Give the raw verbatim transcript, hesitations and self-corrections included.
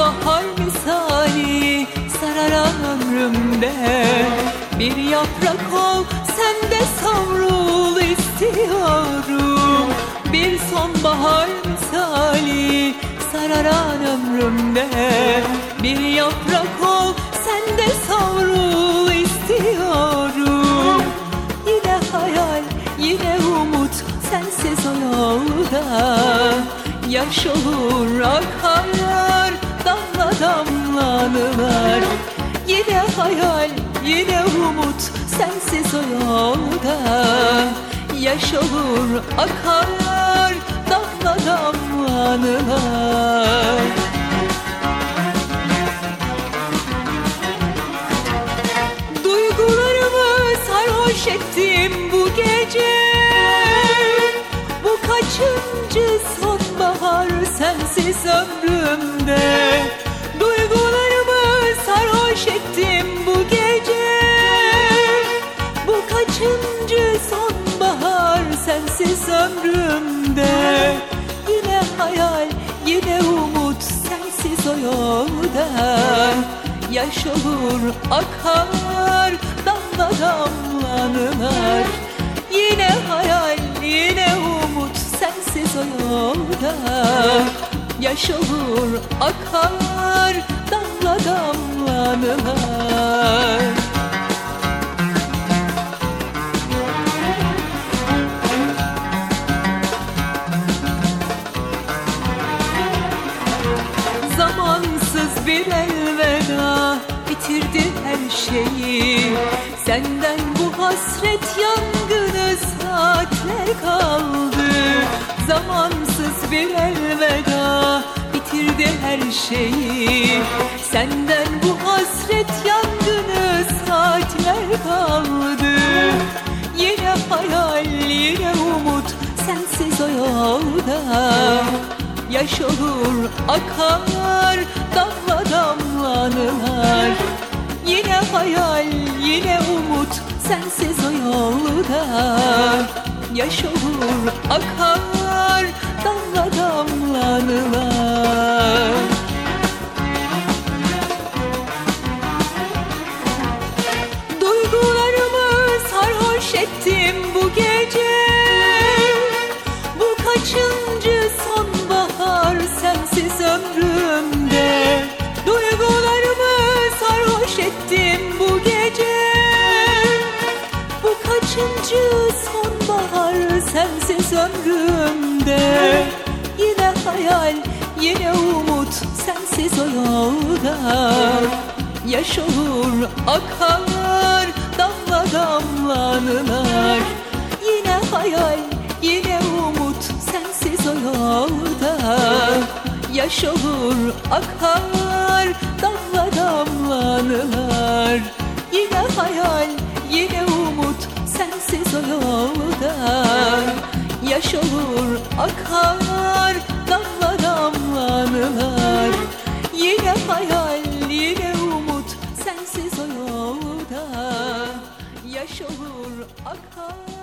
sonbahar misali sararan ömrümde. Bir yaprak ol sen de savrul istiyorum. Bir sonbahar misali sararan ömrümde. Bir yaprak ol sen de savrul istiyorum. Yine hayal yine umut sensiz o yolda. Yaş olur akar damla damla anılar. Yine hayal yine umut sensiz o yolda. Yaş olur akar damla damla anılar. Duygularımı sarhoş ettim bu gece. Bu kaçıncı sonbahar sensiz ömrümde. Duygularımı sarhoş ettim bu gece. Bu kaçıncı sonbahar sensiz ömrümde. Yine hayal yine umut sensiz o yolda. Yaş olur akar damla damla anılar. Yine hayal yine umut sensiz o yolda. Yaş olur akar damla damla anılar. Zamansız bir elveda bitirdi her şeyi. Senden bu hasret yangını saatler kaldı. Zamansız bir elveda bitirdi her şeyi. Senden bu hasret yangını saatler kaldı. Yine hayal yine umut sensiz o yolda. Yaş olur akar damla damla anılar. Yine hayal yine umut sensiz o yolda. Yaş olur akar damla damla anılar. Duygularımı sarhoş ettim bu gece. Bu kaçıncı sonbahar sensiz ömrümde. Duygularımı sarhoş ettim bu gece. Bu kaçıncı sonbahar sensiz ömrümde. Yine hayal yine umut sensiz o yolda. Yaş olur akar damla damla anılar. Yine hayal yine umut sensiz o yolda. Yaş olur akar damla damla anılar. Yine hayal yine umut sensiz o yolda. Yaş olur akar damla damla anılar. Yine hayal yine umut sensiz o yolda. Yaş olur akar